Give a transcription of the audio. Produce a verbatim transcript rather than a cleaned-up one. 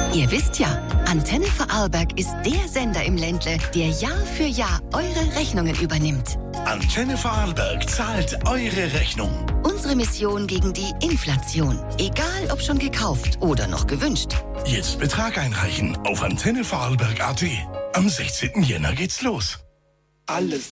Ihr wisst ja, Antenne Vorarlberg ist der Sender im Ländle, der Jahr für Jahr eure Rechnungen übernimmt. Antenne Vorarlberg zahlt eure Rechnung. Unsere Mission gegen die Inflation. Egal ob schon gekauft oder noch gewünscht. Jetzt Betrag einreichen auf antenne vorarlberg punkt at. Am sechzehnten Jänner geht's los. Alles